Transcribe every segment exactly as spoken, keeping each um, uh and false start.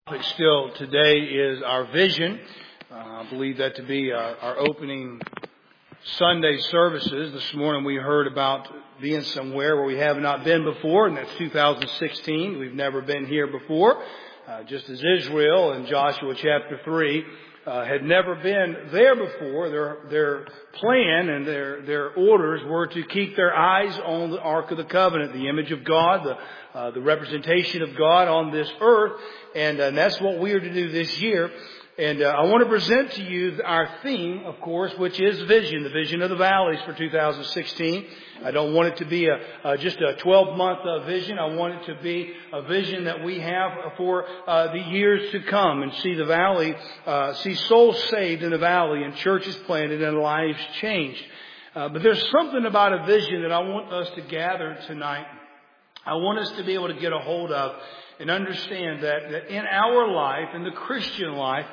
topic still today is our vision. Uh, I believe that to be our, our opening Sunday services. This morning we heard about being somewhere where we have not been before, and that's two thousand sixteen. We've never been here before, uh, just as Israel in Joshua chapter three uh, had never been there before. Their their plan and their their orders were to keep their eyes on the Ark of the Covenant, the image of God, the uh, the representation of God on this earth. And, uh, and that's what we are to do this year. And uh, I want to present to you our theme, of course, which is vision, the vision of the valleys for two thousand sixteen. I don't want it to be a, uh, just a twelve-month uh, vision. I want it to be a vision that we have for uh, the years to come, and see the valley, uh, see souls saved in the valley, and churches planted and lives changed. Uh, but there's something about a vision that I want us to gather tonight. I want us to be able to get a hold of and understand that, that in our life, in the Christian life,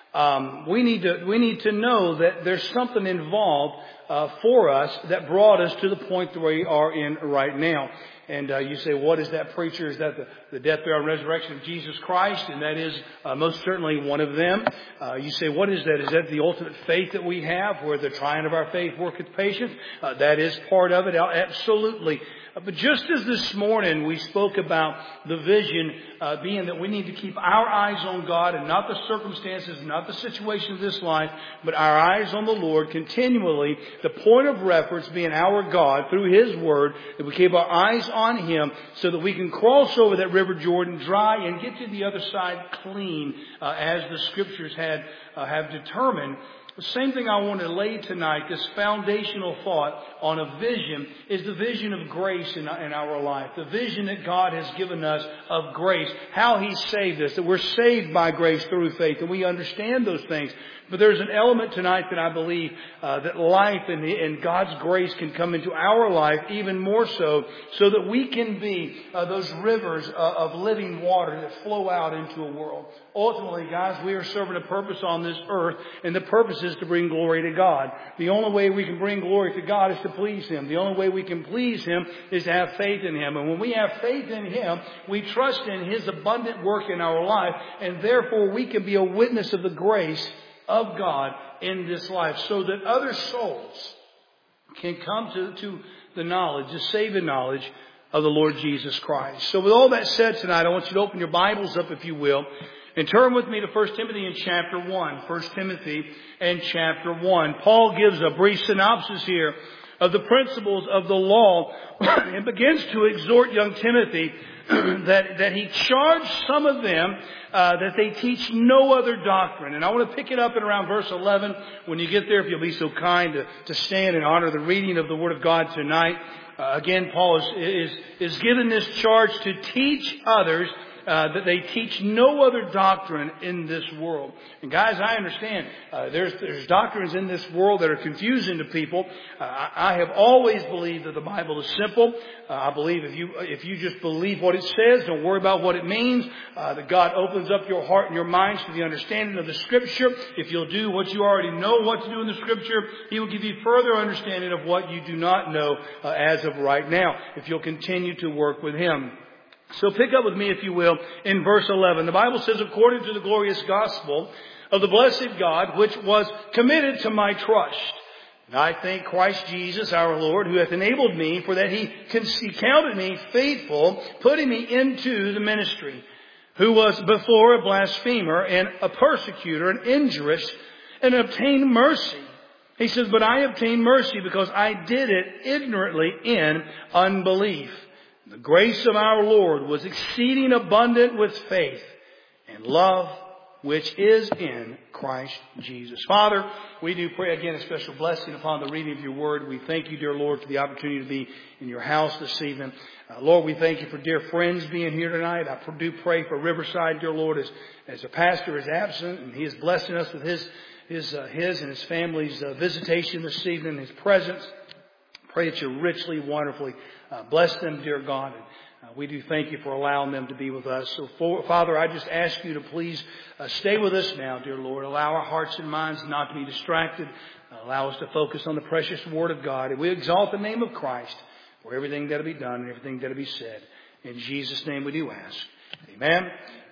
um, we need to we need to know that there's something involved uh, for us that brought us to the point that we are in right now. And uh, you say, what is that, preacher? Is that the, the death, burial, and resurrection of Jesus Christ? And that is uh, most certainly one of them. Uh, you say, what is that? Is that the ultimate faith that we have, where the trying of our faith worketh patience? Uh, that is part of it, absolutely. Uh, but just as this morning we spoke about the vision uh, being that we need to keep our eyes on God and not the circumstances, not the situation of this life, but our eyes on the Lord continually. The point of reference being our God through His Word, that we keep our eyes on Him so that we can cross over that river Jordan dry and get to the other side clean, uh, as the Scriptures had uh, have determined. The same thing I want to lay tonight, this foundational thought on a vision, is the vision of grace in, in our life. The vision that God has given us of grace. How He saved us. That we're saved by grace through faith. And we understand those things. But there's an element tonight that I believe uh, that life and, and God's grace can come into our life even more so, so that we can be uh, those rivers uh, of living water that flow out into a world. Ultimately, guys, we are serving a purpose on this earth, and the purpose is to bring glory to God. The only way we can bring glory to God is to please Him. The only way we can please Him is to have faith in Him. And when we have faith in Him, we trust in His abundant work in our life, and therefore we can be a witness of the grace of God in this life, so that other souls can come to, to the knowledge, the saving knowledge of the Lord Jesus Christ. So with all that said tonight, I want you to open your Bibles up, if you will, and turn with me to First Timothy in chapter one. First Timothy and chapter one. Paul gives a brief synopsis here of the principles of the law and begins to exhort young Timothy that, that he charged some of them uh, that they teach no other doctrine. And I want to pick it up in around verse eleven. When you get there, if you'll be so kind to, to stand and honor the reading of the Word of God tonight. Uh, again, Paul is, is, is given this charge to teach others Uh, that they teach no other doctrine in this world. And guys, I understand uh, there's there's doctrines in this world that are confusing to people. Uh, I, I have always believed that the Bible is simple. Uh, I believe if you if you just believe what it says, don't worry about what it means. Uh, that God opens up your heart and your minds to the understanding of the Scripture. If you'll do what you already know what to do in the Scripture, He will give you further understanding of what you do not know uh, as of right now, if you'll continue to work with Him. So pick up with me, if you will, in verse eleven. The Bible says, according to the glorious gospel of the blessed God, which was committed to my trust. And I thank Christ Jesus our Lord, who hath enabled me, for that he, he counted me faithful, putting me into the ministry, who was before a blasphemer and a persecutor and injurious, and obtained mercy. He says, but I obtained mercy because I did it ignorantly in unbelief. The grace of our Lord was exceeding abundant with faith and love, which is in Christ Jesus. Father, we do pray again a special blessing upon the reading of your word. We thank you, dear Lord, for the opportunity to be in your house this evening. Uh, Lord, we thank you for dear friends being here tonight. I do pray for Riverside, dear Lord, as, as the pastor is absent and he is blessing us with his, his, uh, his and his family's uh, visitation this evening, his presence. Pray that you richly, wonderfully uh, bless them, dear God. And uh, we do thank you for allowing them to be with us. So, for, Father, I just ask you to please uh, stay with us now, dear Lord. Allow our hearts and minds not to be distracted. Uh, allow us to focus on the precious Word of God. And we exalt the name of Christ for everything that will be done and everything that will be said. In Jesus' name we do ask. Amen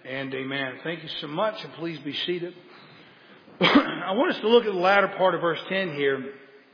and amen. Thank you so much, and please be seated. I want us to look at the latter part of verse ten here,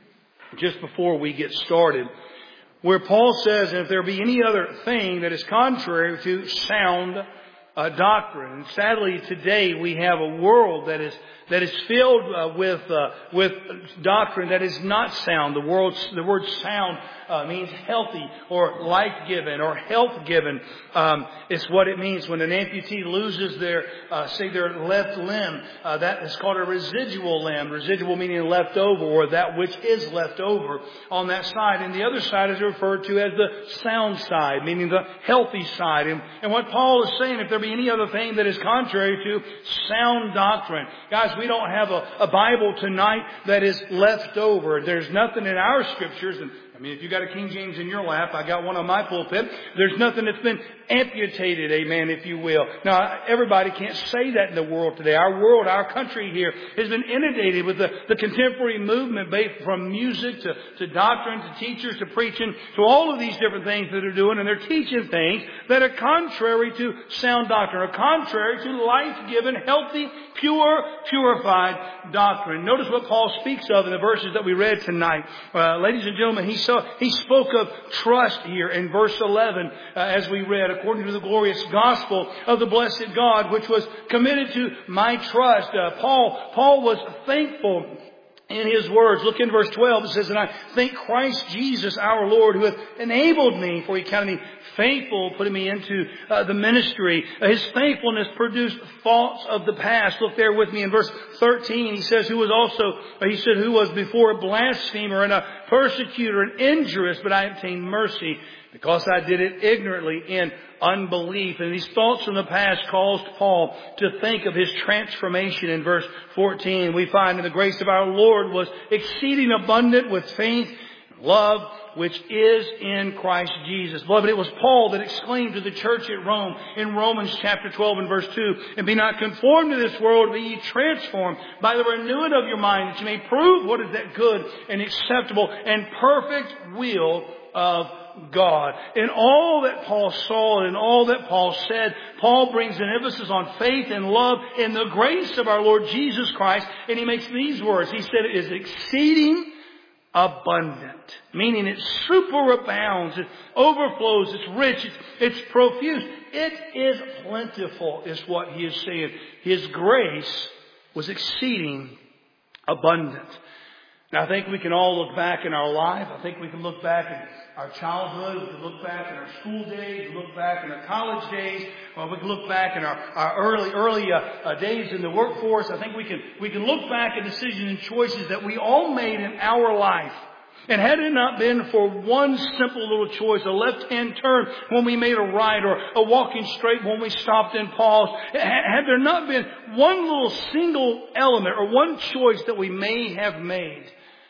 just before we get started, where Paul says, if there be any other thing that is contrary to sound uh, doctrine. And sadly, today we have a world that is that is filled uh, with uh, with doctrine that is not sound. The world, the word sound uh, means healthy or life-giving or health-giving. Um, it's what it means when an amputee loses their, uh, say, their left limb. Uh, that is called a residual limb. Residual meaning left over, or that which is left over on that side. And the other side is referred to as the sound side, meaning the healthy side. And, and what Paul is saying, if there be any other thing that is contrary to sound doctrine, guys, we don't have a, a Bible tonight that is left over. There's nothing in our scriptures, and I mean, if you got a King James in your lap, I got one on my pulpit. There's nothing that's been amputated, amen, if you will. Now, everybody can't say that in the world today. Our world, our country here has been inundated with the, the contemporary movement, based from music to, to doctrine, to teachers, to preaching, to all of these different things that they're doing. And they're teaching things that are contrary to sound doctrine, or contrary to life-giving, healthy, pure, purified doctrine. Notice what Paul speaks of in the verses that we read tonight. Uh, ladies and gentlemen, he saw, he spoke of trust here in verse eleven, uh, as we read, according to the glorious gospel of the blessed God, which was committed to my trust. Uh, Paul, Paul was thankful in his words. Look in verse twelve. It says, and I thank Christ Jesus our Lord, who hath enabled me, for he counted me faithful, putting me into uh, the ministry. Uh, his faithfulness produced thoughts of the past. Look there with me in verse thirteen. He says, who was also, he said, who was before a blasphemer and a persecutor and injurious, but I obtained mercy because I did it ignorantly in unbelief. And these thoughts from the past caused Paul to think of his transformation in verse fourteen. We find that the grace of our Lord was exceeding abundant with faith, love, which is in Christ Jesus. Beloved, it was Paul that exclaimed to the church at Rome in Romans chapter twelve and verse two, and be not conformed to this world, but ye transformed by the renewing of your mind, that you may prove what is that good and acceptable and perfect will of God. In all that Paul saw and all that Paul said, Paul brings an emphasis on faith and love in the grace of our Lord Jesus Christ. And he makes these words. He said it is exceeding abundant, meaning it superabounds, it overflows, it's rich, it's, it's profuse. It is plentiful, is what he is saying. His grace was exceeding abundant. Now, I think we can all look back in our life. I think we can look back in our childhood. We can look back in our school days. We can look back in our college days. Or we can look back in our, our early, early uh, uh, days in the workforce. I think we can, we can look back at decisions and choices that we all made in our life. And had it not been for one simple little choice, a left-hand turn when we made a right, or a walking straight when we stopped and paused, had there not been one little single element or one choice that we may have made,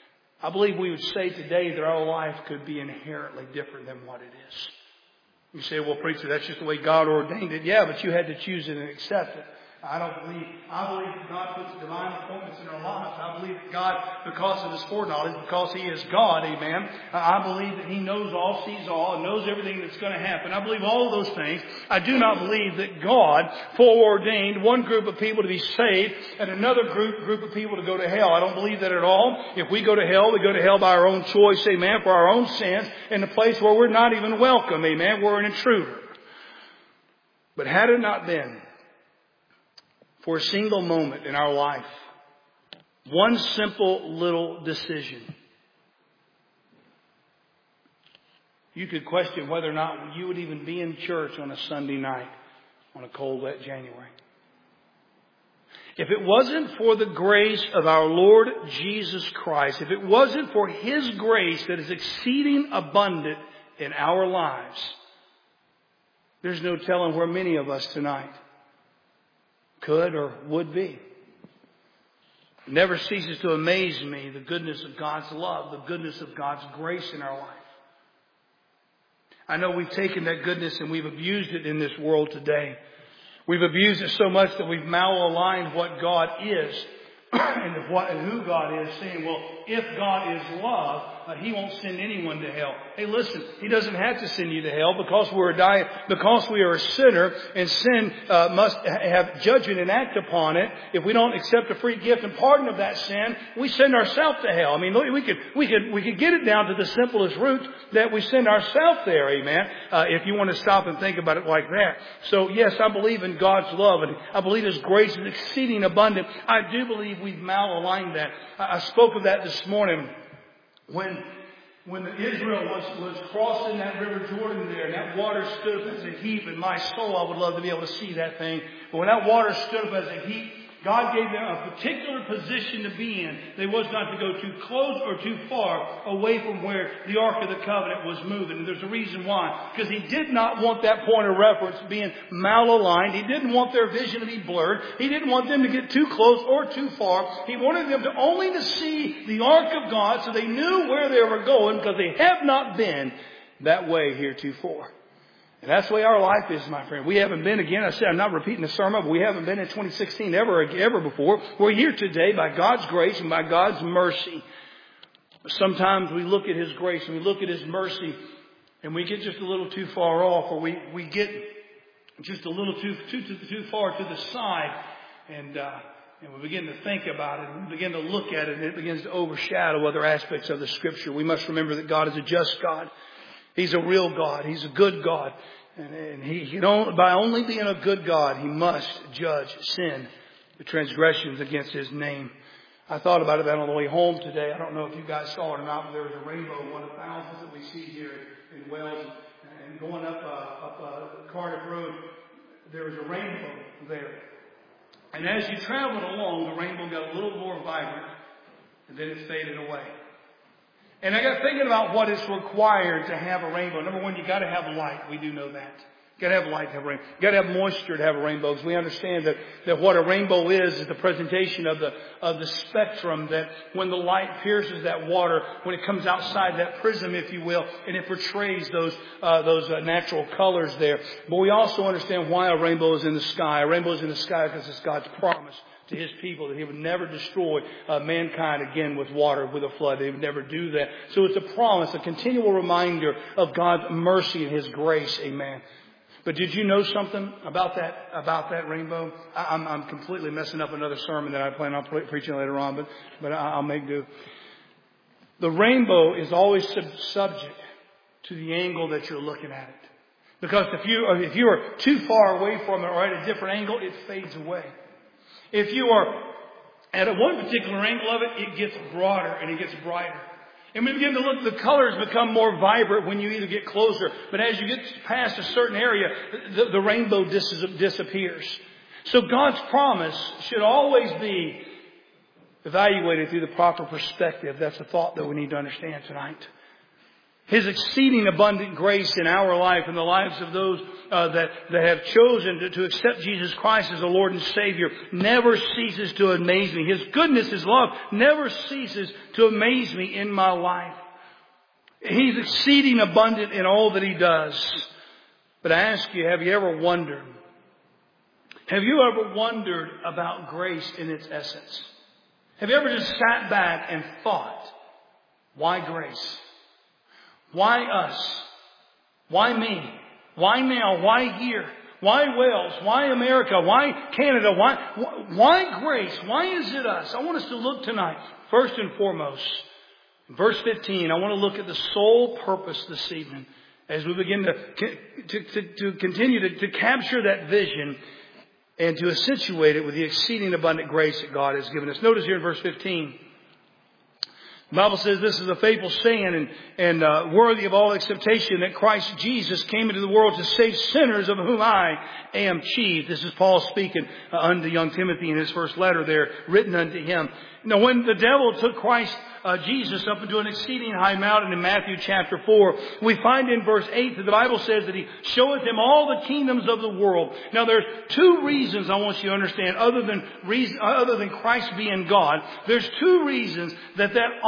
I believe we would say today that our life could be inherently different than what it is. You say, well, preacher, that's just the way God ordained it. Yeah, but you had to choose it and accept it. I don't believe, I believe that God puts divine appointments in our lives. I believe that God, because of His foreknowledge, because He is God, amen, I believe that He knows all, sees all, and knows everything that's going to happen. I believe all of those things. I do not believe that God foreordained one group of people to be saved and another group, group of people to go to hell. I don't believe that at all. If we go to hell, we go to hell by our own choice, amen, for our own sins, in a place where we're not even welcome, amen, we're an intruder. But had it not been for a single moment in our life, one simple little decision, you could question whether or not you would even be in church on a Sunday night on a cold, wet January. If it wasn't for the grace of our Lord Jesus Christ, if it wasn't for His grace that is exceeding abundant in our lives, there's no telling where many of us tonight could or would be. It never ceases to amaze me, the goodness of God's love, the goodness of God's grace in our life. I know we've taken that goodness and we've abused it in this world today. We've abused it so much that we've malaligned what God is and what and who God is, saying, well, if God is love, uh, He won't send anyone to hell. Hey, listen, He doesn't have to send you to hell because we're a die, because we are a sinner, and sin uh, must have judgment and act upon it. If we don't accept the free gift and pardon of that sin, we send ourselves to hell. I mean, we could we could we could get it down to the simplest root that we send ourselves there. Amen. Uh, if you want to stop and think about it like that. So yes, I believe in God's love, and I believe His grace is exceeding abundant. I do believe we've malaligned that. I, I spoke of that this morning when. When Israel was, was crossing that River Jordan there, and that water stood up as a heap, and my soul, I would love to be able to see that thing. But when that water stood up as a heap, God gave them a particular position to be in. They was not to go too close or too far away from where the Ark of the Covenant was moving. And there's a reason why. Because He did not want that point of reference being malaligned. He didn't want their vision to be blurred. He didn't want them to get too close or too far. He wanted them to only to see the Ark of God so they knew where they were going, because they have not been that way heretofore. And that's the way our life is, my friend. We haven't been, again, I said, I'm not repeating the sermon, but we haven't been in twenty sixteen ever, ever before. We're here today by God's grace and by God's mercy. Sometimes we look at His grace and we look at His mercy and we get just a little too far off, or we, we get just a little too, too, too, too far to the side. And, uh, and we begin to think about it, and we begin to look at it, and it begins to overshadow other aspects of the Scripture. We must remember that God is a just God. He's a real God. He's a good God. And, and he, he don't, by only being a good God, He must judge sin, the transgressions against His name. I thought about that on the way home today. I don't know if you guys saw it or not, but there was a rainbow, one of thousands that we see here in Wales. And going up, uh, up uh, Cardiff Road, there was a rainbow there. And as you traveled along, the rainbow got a little more vibrant, and then it faded away. And I got thinking about what is required to have a rainbow. Number one, you got to have light. We do know that. You got to have light to have a rainbow. You got to have moisture to have a rainbow. Because we understand that, that what a rainbow is is the presentation of the of the spectrum. That when the light pierces that water, when it comes outside that prism, if you will, and it portrays those uh, those uh, natural colors there. But we also understand why a rainbow is in the sky. A rainbow is in the sky because it's God's promise to His people that He would never destroy uh, mankind again with water, with a flood. He would never do that. So it's a promise, a continual reminder of God's mercy and His grace. Amen. But did you know something about that about that rainbow? I, I'm, I'm completely messing up another sermon that I plan on pre- preaching later on, but but I'll make do. The rainbow is always sub- subject to the angle that you're looking at it, because if you if you are too far away from it or at a different angle, it fades away. If you are at a one particular angle of it, it gets broader and it gets brighter. And we begin to look, the colors become more vibrant when you either get closer. But as you get past a certain area, the, the rainbow dis- disappears. So God's promise should always be evaluated through the proper perspective. That's a thought that we need to understand tonight. His exceeding abundant grace in our life and the lives of those uh, that, that have chosen to, to accept Jesus Christ as the Lord and Savior never ceases to amaze me. His goodness, His love never ceases to amaze me in my life. He's exceeding abundant in all that He does. But I ask you, have you ever wondered? Have you ever wondered about grace in its essence? Have you ever just sat back and thought, why grace? Why us? Why me? Why now? Why here? Why Wales? Why America? Why Canada? Why, why grace? Why is it us? I want us to look tonight, first and foremost, verse fifteen. I want to look at the sole purpose this evening as we begin to, to, to, to continue to, to capture that vision and to situate it with the exceeding abundant grace that God has given us. Notice here in verse fifteen. The Bible says this is a faithful saying and, and uh, worthy of all acceptation, that Christ Jesus came into the world to save sinners, of whom I am chief. This is Paul speaking uh, unto young Timothy in his first letter there, written unto him. Now, when the devil took Christ uh, Jesus up into an exceeding high mountain in Matthew chapter four, we find in verse eight that the Bible says that He showeth him all the kingdoms of the world. Now, there's two reasons I want you to understand, other than reason, other than Christ being God. There's two reasons that that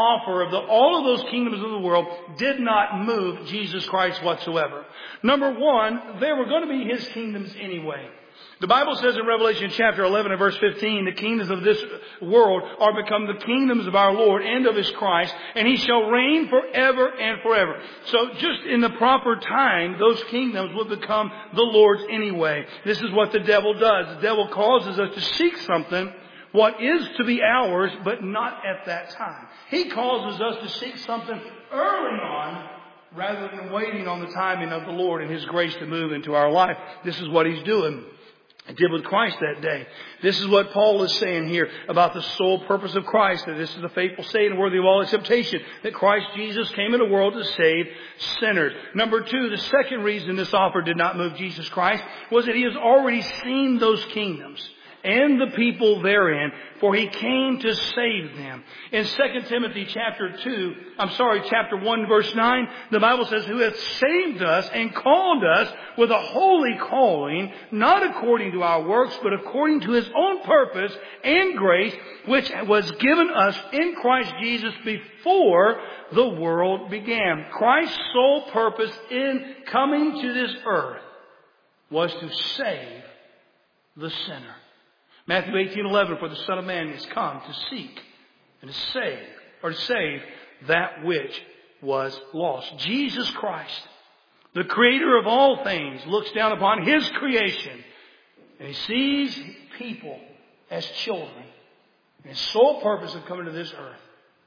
offer of the, all of those kingdoms of the world did not move Jesus Christ whatsoever. Number one, they were going to be His kingdoms anyway. The Bible says in Revelation chapter eleven and verse fifteen, the kingdoms of this world are become the kingdoms of our Lord and of His Christ, and He shall reign forever and forever. So just in the proper time, those kingdoms will become the Lord's anyway. This is what the devil does. The devil causes us to seek something, what is to be ours, but not at that time. He causes us to seek something early on, rather than waiting on the timing of the Lord and His grace to move into our life. This is what He's doing. It did with Christ that day. This is what Paul is saying here about the sole purpose of Christ. That this is the faithful saying, worthy of all acceptation, that Christ Jesus came in the world to save sinners. Number two, the second reason this offer did not move Jesus Christ was that He has already seen those kingdoms and the people therein, for He came to save them. In Second Timothy chapter two, I'm sorry, chapter one verse nine, the Bible says, who hath saved us and called us with a holy calling, not according to our works, but according to His own purpose and grace, which was given us in Christ Jesus before the world began. Christ's sole purpose in coming to this earth was to save the sinner. Matthew eighteen eleven, for the Son of Man is come to seek and to save, or to save that which was lost. Jesus Christ, the Creator of all things, looks down upon His creation and He sees people as children. And His sole purpose of coming to this earth,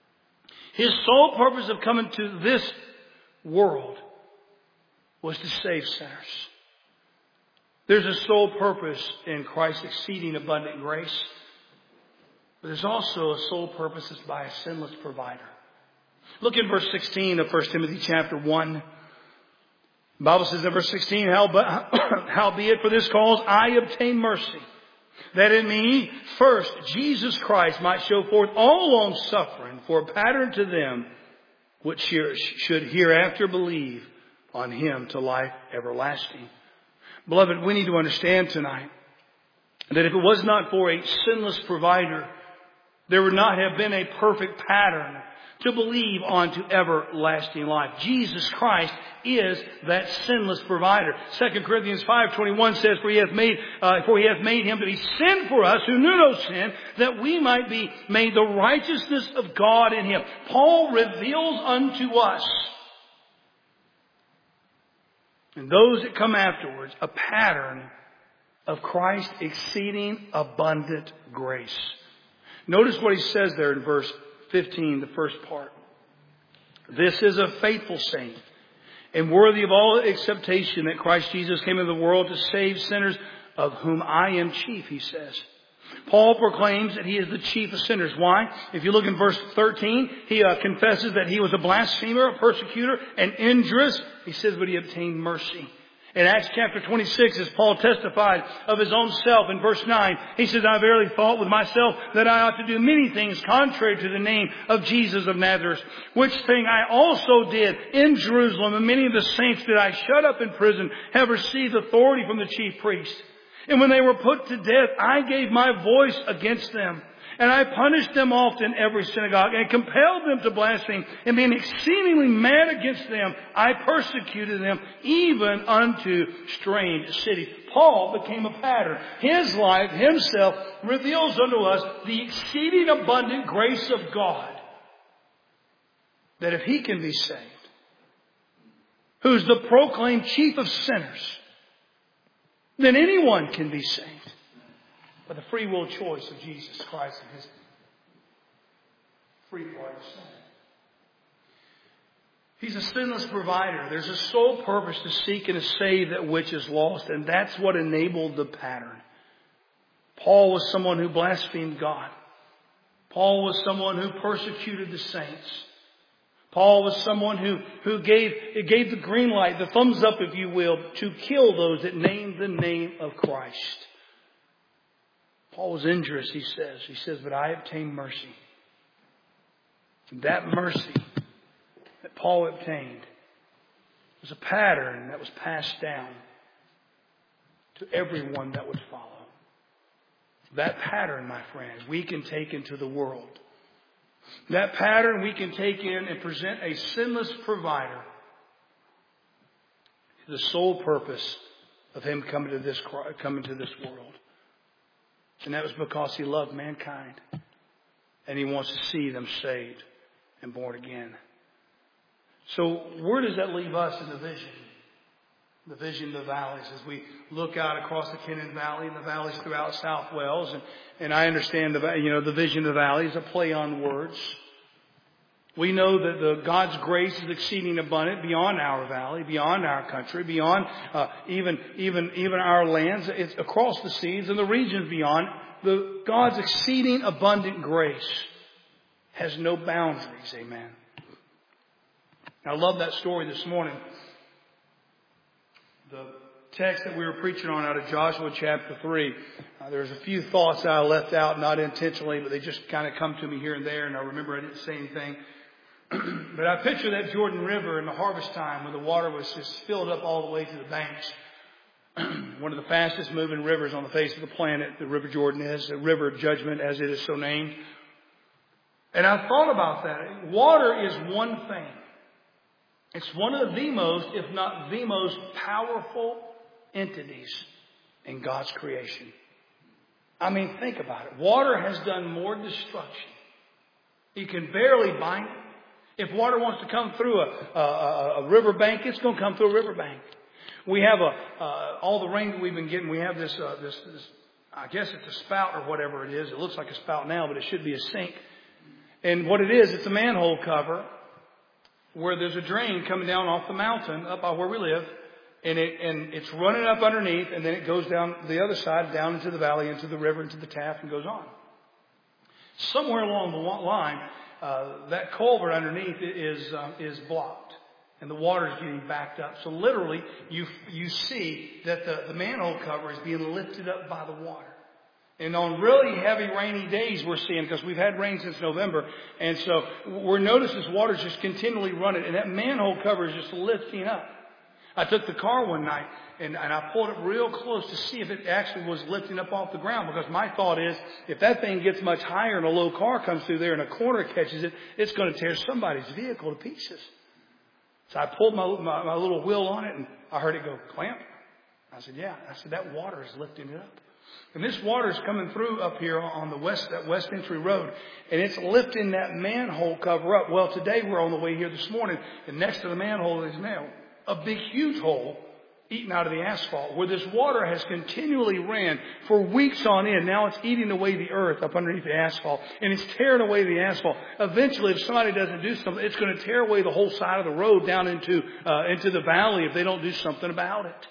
His sole purpose of coming to this world was to save sinners. There's a sole purpose in Christ's exceeding abundant grace. But there's also a sole purpose that's by a sinless provider. Look in verse sixteen of First Timothy chapter one. The Bible says in verse sixteen, howbeit for this cause I obtain mercy, that in me first Jesus Christ might show forth all long suffering for a pattern to them which should hereafter believe on Him to life everlasting. Beloved, we need to understand tonight that if it was not for a sinless provider, there would not have been a perfect pattern to believe unto everlasting life. Jesus Christ is that sinless provider. Second Corinthians five twenty-one says, For he hath made, uh, for he hath made Him to be sin for us who knew no sin, that we might be made the righteousness of God in Him. Paul reveals unto us, and those that come afterwards, a pattern of Christ's exceeding abundant grace. Notice what he says there in verse fifteen, the first part. This is a faithful saying, and worthy of all acceptation, that Christ Jesus came into the world to save sinners, of whom I am chief, he says. Paul proclaims that he is the chief of sinners. Why? If you look in verse thirteen, he uh, confesses that he was a blasphemer, a persecutor, an injurious. He says, but he obtained mercy. In Acts chapter twenty-six, as Paul testified of his own self in verse nine, he says, I verily thought with myself that I ought to do many things contrary to the name of Jesus of Nazareth, which thing I also did in Jerusalem, and many of the saints that I shut up in prison have received authority from the chief priest. And when they were put to death, I gave my voice against them. And I punished them often in every synagogue, and compelled them to blaspheme. And being exceedingly mad against them, I persecuted them even unto strange cities. Paul became a pattern. His life, himself, reveals unto us the exceeding abundant grace of God. That if he can be saved, who's the proclaimed chief of sinners, then anyone can be saved by the free will choice of Jesus Christ and His free pardon of sin. He's a sinless provider. There's a sole purpose to seek and to save that which is lost, and that's what enabled the pattern. Paul was someone who blasphemed God. Paul was someone who persecuted the saints. Paul was someone who, who gave, it gave the green light, the thumbs up, if you will, to kill those that named the name of Christ. Paul was injurious, he says. He says, but I obtained mercy. That mercy that Paul obtained was a pattern that was passed down to everyone that would follow. That pattern, my friends, we can take into the world. That pattern we can take in and present a sinless provider. The sole purpose of Him coming to this coming to this world. And that was because He loved mankind. And He wants to see them saved and born again. So where does that leave us in the vision? The vision of the valleys, as we look out across the Kennon Valley and the valleys throughout South Wales. And, and I understand the, you know, the vision of the valley is a play on words. We know that the God's grace is exceeding abundant beyond our valley, beyond our country, beyond uh, even even even our lands. It's across the seas and the regions beyond. The God's exceeding abundant grace has no boundaries. Amen. I love that story this morning. The text that we were preaching on out of Joshua chapter three. Uh, there's a few thoughts that I left out, not intentionally, but they just kind of come to me here and there. And I remember I didn't say anything. But I picture that Jordan River in the harvest time when the water was just filled up all the way to the banks. One of the fastest moving rivers on the face of the planet, the River Jordan is, the River of Judgment as it is so named. And I thought about that. Water is one thing. It's one of the most, if not the most powerful entities in God's creation. I mean, think about it. Water has done more destruction. You can barely bind it. If water wants to come through a, a, a river bank, it's going to come through a river bank. We have a uh, all the rain that we've been getting. We have this, uh, this, this, I guess it's a spout or whatever it is. It looks like a spout now, but it should be a sink. And what it is, it's a manhole cover where there's a drain coming down off the mountain up by where we live, and it and it's running up underneath, and then it goes down the other side, down into the valley, into the river, into the Taff, and goes on. Somewhere along the line, uh, that culvert underneath is uh, is blocked, and the water is getting backed up. So literally, you you see that the, the manhole cover is being lifted up by the water. And on really heavy rainy days we're seeing, because we've had rain since November, and so we're noticing this water's just continually running, and that manhole cover is just lifting up. I took the car one night, and, and I pulled it real close to see if it actually was lifting up off the ground, because my thought is, if that thing gets much higher and a low car comes through there and a corner catches it, it's going to tear somebody's vehicle to pieces. So I pulled my, my, my little wheel on it, and I heard it go, clamp. I said, yeah. I said, that water is lifting it up. And this water is coming through up here on the west, that West Entry Road, and it's lifting that manhole cover up. Well, today we're on the way here this morning, and next to the manhole is now a big, huge hole eaten out of the asphalt, where this water has continually ran for weeks on end. Now it's eating away the earth up underneath the asphalt, and it's tearing away the asphalt. Eventually, if somebody doesn't do something, it's going to tear away the whole side of the road down into uh, into the valley if they don't do something about it.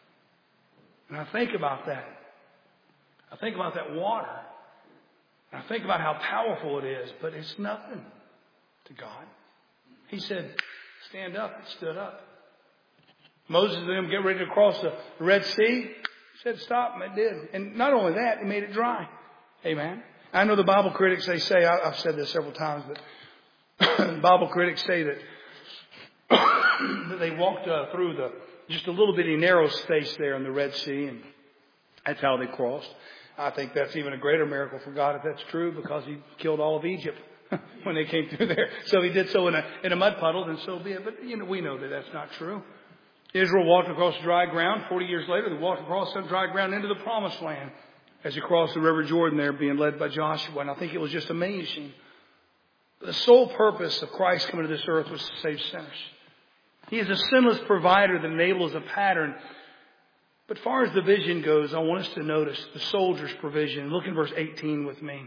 And I think about that. I think about that water. And I think about how powerful it is, but it's nothing to God. He said, stand up. It stood up. Moses and them get ready to cross the Red Sea. He said, stop, and it did. And not only that, he made it dry. Amen. I know the Bible critics, they say, I've said this several times, but Bible critics say that, that they walked uh, through the just a little bitty narrow space there in the Red Sea, and that's how they crossed. I think that's even a greater miracle for God if that's true, because He killed all of Egypt when they came through there. So He did so in a in a mud puddle, then so be it. But you know, we know that that's not true. Israel walked across dry ground. Forty years later, they walked across some dry ground into the Promised Land as they crossed the River Jordan there, being led by Joshua. And I think it was just amazing. The sole purpose of Christ coming to this earth was to save sinners. He is a sinless provider that enables a pattern. But as far as the vision goes, I want us to notice the soldier's provision. Look in verse eighteen with me.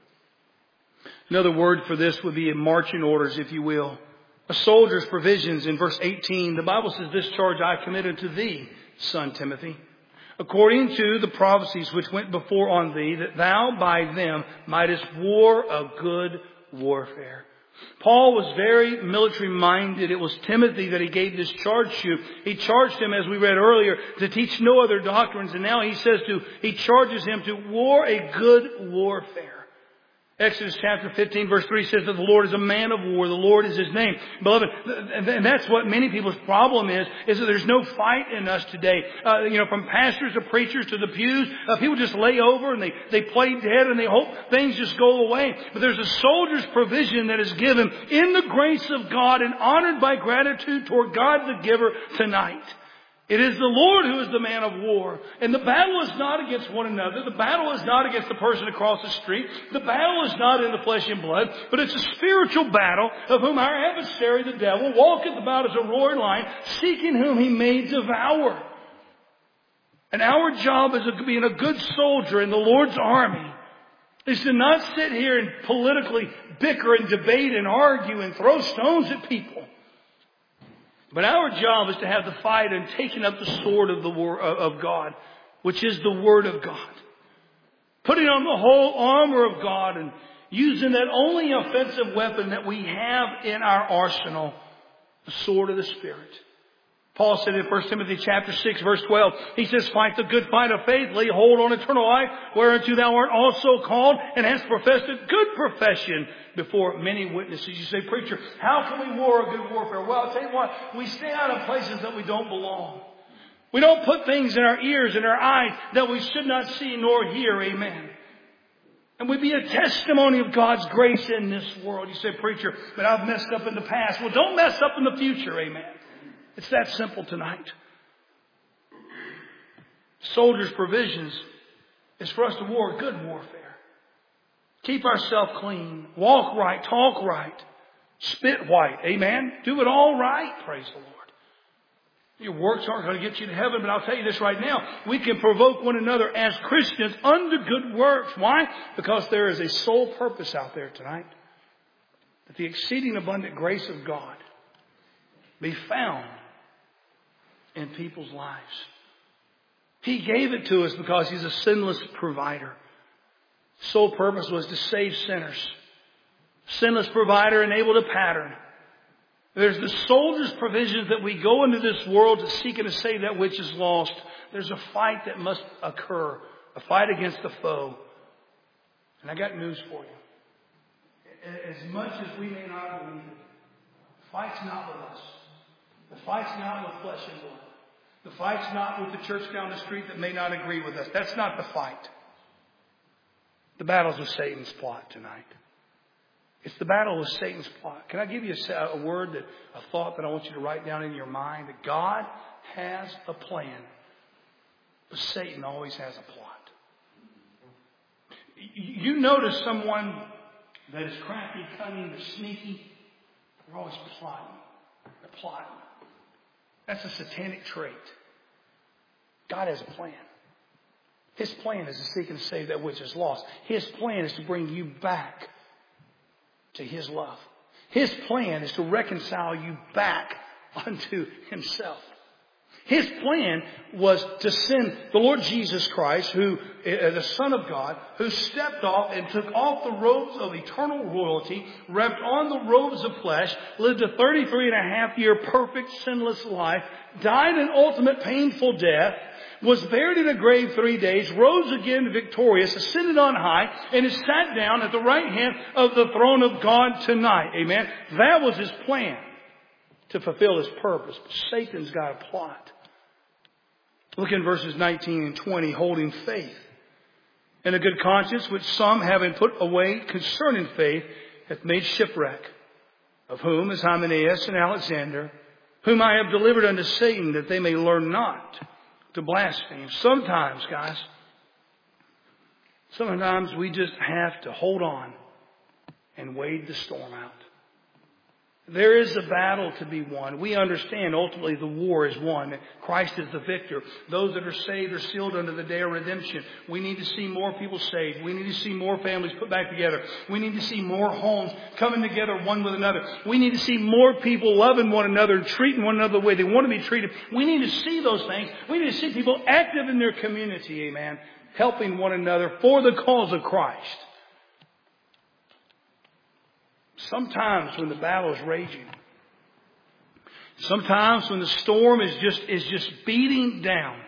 Another word for this would be in marching orders, if you will. A soldier's provisions in verse eighteen. The Bible says, this charge I committed to thee, son Timothy, according to the prophecies which went before on thee, that thou by them mightest war a good warfare. Paul was very military minded. It was Timothy that he gave this charge to. He charged him, as we read earlier, to teach no other doctrines. And now he says to, he charges him to war a good warfare. Exodus chapter fifteen verse three says that the Lord is a man of war. The Lord is His name. Beloved, and that's what many people's problem is, is that there's no fight in us today. Uh, you know, from pastors to preachers to the pews, uh, people just lay over and they, they play dead and they hope things just go away. But there's a soldier's provision that is given in the grace of God and honored by gratitude toward God the giver tonight. It is the Lord who is the man of war. And the battle is not against one another. The battle is not against the person across the street. The battle is not in the flesh and blood. But it's a spiritual battle of whom our adversary, the devil, walketh about as a roaring lion, seeking whom he may devour. And our job as a, being a good soldier in the Lord's army is to not sit here and politically bicker and debate and argue and throw stones at people. But our job is to have the fight and taking up the sword of the word of God, which is the Word of God. Putting on the whole armor of God and using that only offensive weapon that we have in our arsenal, the sword of the Spirit. Paul said in First Timothy chapter six verse twelve, he says, fight the good fight of faith, lay hold on eternal life, whereunto thou art also called, and hast professed a good profession before many witnesses. You say, preacher, how can we war a good warfare? Well, I'll tell you what, we stay out of places that we don't belong. We don't put things in our ears and our eyes that we should not see nor hear. Amen. And we be a testimony of God's grace in this world. You say, preacher, but I've messed up in the past. Well, don't mess up in the future. Amen. It's that simple tonight. Soldiers' provisions is for us to war good warfare. Keep ourselves clean. Walk right. Talk right. Spit white. Amen. Do it all right. Praise the Lord. Your works aren't going to get you to heaven, but I'll tell you this right now. We can provoke one another as Christians unto good works. Why? Because there is a sole purpose out there tonight. That the exceeding abundant grace of God be found in people's lives. He gave it to us because He's a sinless provider. Sole purpose was to save sinners. Sinless provider enabled a pattern. There's the soldier's provisions that we go into this world to seek and to save that which is lost. There's a fight that must occur. A fight against the foe. And I got news for you. As much as we may not believe it, the fight's not with us. The fight's not with flesh and blood. The fight's not with the church down the street that may not agree with us. That's not the fight. The battle's with Satan's plot tonight. It's the battle with Satan's plot. Can I give you a, a word, that a thought that I want you to write down in your mind? That God has a plan, but Satan always has a plot. You notice someone that is crafty, cunning, or sneaky, they're always plotting. They're plotting. That's a satanic trait. God has a plan. His plan is to seek and save that which is lost. His plan is to bring you back to His love. His plan is to reconcile you back unto Himself. His plan was to send the Lord Jesus Christ, who, the Son of God, who stepped off and took off the robes of eternal royalty, wrapped on the robes of flesh, lived a thirty-three and a half year perfect sinless life, died an ultimate painful death, was buried in a grave three days, rose again victorious, ascended on high, and is sat down at the right hand of the throne of God tonight. Amen. That was His plan to fulfill His purpose. But Satan's got a plot. Look in verses nineteen and twenty. Holding faith and a good conscience, which some, having put away concerning faith, hath made shipwreck, of whom is Hymenaeus and Alexander, whom I have delivered unto Satan, that they may learn not to blaspheme. Sometimes, guys, sometimes we just have to hold on and wade the storm out. There is a battle to be won. We understand ultimately the war is won. Christ is the victor. Those that are saved are sealed unto the day of redemption. We need to see more people saved. We need to see more families put back together. We need to see more homes coming together one with another. We need to see more people loving one another and treating one another the way they want to be treated. We need to see those things. We need to see people active in their community, amen, helping one another for the cause of Christ. Sometimes when the battle is raging, sometimes when the storm is just is just beating down,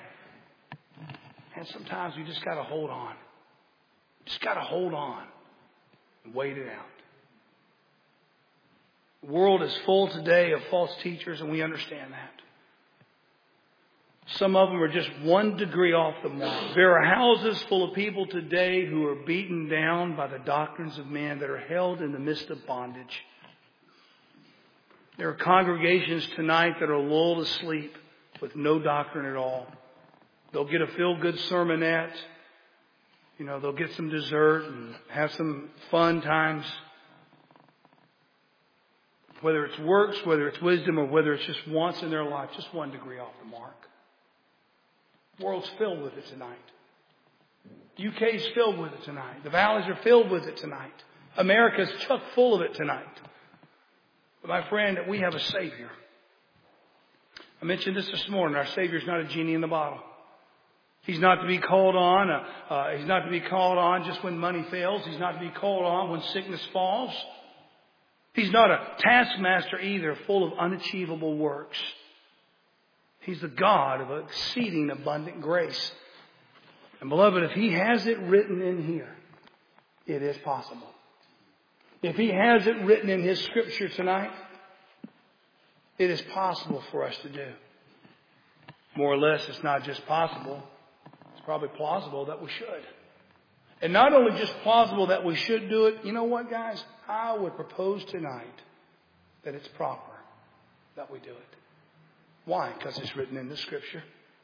and sometimes we just got to hold on. Just got to hold on. and wait it out. The world is full today of false teachers, and we understand that. Some of them are just one degree off the mark. There are houses full of people today who are beaten down by the doctrines of men, that are held in the midst of bondage. There are congregations tonight that are lulled asleep with no doctrine at all. They'll get a feel-good sermonette. You know, they'll get some dessert and have some fun times. Whether it's works, whether it's wisdom, or whether it's just wants in their life, just one degree off the mark. The world's filled with it tonight. The U K's filled with it tonight. The valleys are filled with it tonight. America's chock full of it tonight. But my friend, we have a Savior. I mentioned this this morning. Our Savior's not a genie in the bottle. He's not to be called on. Uh, uh, he's not to be called on just when money fails. He's not to be called on when sickness falls. He's not a taskmaster either, full of unachievable works. He's the God of exceeding abundant grace. And beloved, if He has it written in here, it is possible. If He has it written in His Scripture tonight, it is possible for us to do. More or less, it's not just possible. It's probably plausible that we should. And not only just plausible that we should do it, you know what, guys? I would propose tonight that it's proper that we do it. Why? Because it's written in the Scripture.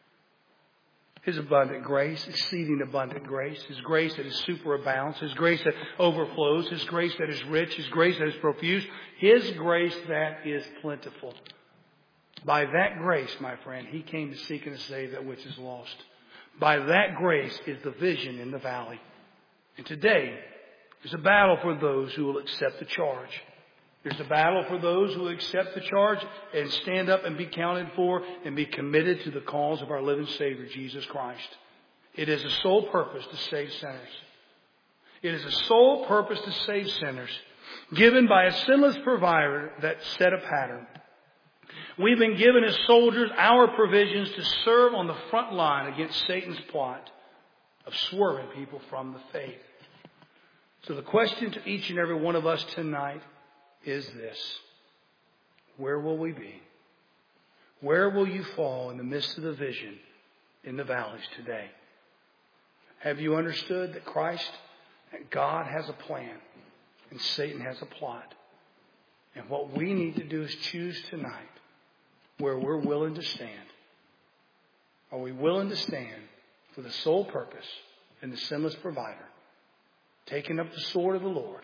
His abundant grace, exceeding abundant grace, His grace that is superabounds, His grace that overflows, His grace that is rich, His grace that is profuse, His grace that is plentiful. By that grace, my friend, He came to seek and to save that which is lost. By that grace is the vision in the valley. And today, there's a battle for those who will accept the charge. There's a battle for those who will accept the charge and stand up and be counted for and be committed to the cause of our living Savior, Jesus Christ. It is a sole purpose to save sinners. It is a sole purpose to save sinners, given by a sinless provider that set a pattern. We've been given as soldiers our provisions to serve on the front line against Satan's plot of swerving people from the faith. So the question to each and every one of us tonight is this: where will we be? Where will you fall in the midst of the vision in the valleys today? Have you understood that Christ, that God has a plan and Satan has a plot? And what we need to do is choose tonight where we're willing to stand. Are we willing to stand for the sole purpose and the sinless provider, taking up the sword of the Lord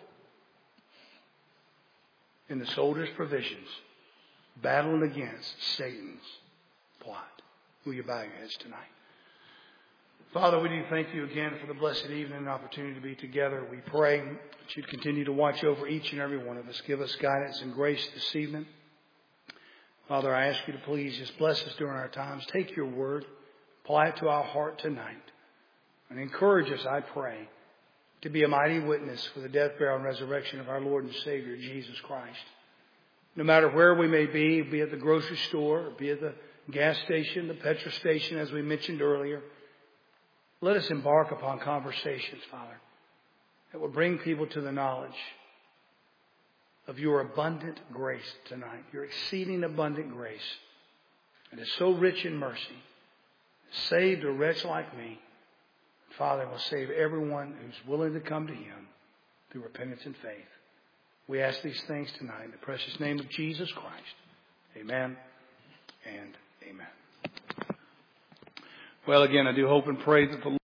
in the soldier's provisions, battling against Satan's plot? Will you bow your heads tonight? Father, we do thank you again for the blessed evening and opportunity to be together. We pray that you'd continue to watch over each and every one of us. Give us guidance and grace this evening. Father, I ask you to please just bless us during our times. Take your word, apply it to our heart tonight, and encourage us, I pray, to be a mighty witness for the death, burial, and resurrection of our Lord and Savior, Jesus Christ. No matter where we may be, be it the grocery store, or be it the gas station, the petrol station, as we mentioned earlier, let us embark upon conversations, Father, that will bring people to the knowledge of your abundant grace tonight, your exceeding abundant grace. It is so rich in mercy. Saved a wretch like me. Father will save everyone who's willing to come to Him through repentance and faith. We ask these things tonight in the precious name of Jesus Christ. Amen and amen. Well, again, I do hope and pray that the